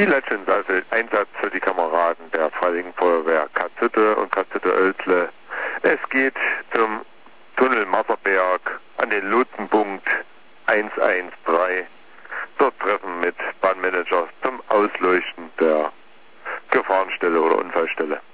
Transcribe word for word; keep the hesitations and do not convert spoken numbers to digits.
Die Legends, also Einsatz für die Kameraden der Freiwilligen Feuerwehr Katzhütte und Katzhütte-Oelzle. Es geht zum Tunnel Masserberg an den Lotsenpunkt eins eins drei. Dort Treffen mit Bahnmanager zum Ausleuchten der Gefahrenstelle oder Unfallstelle.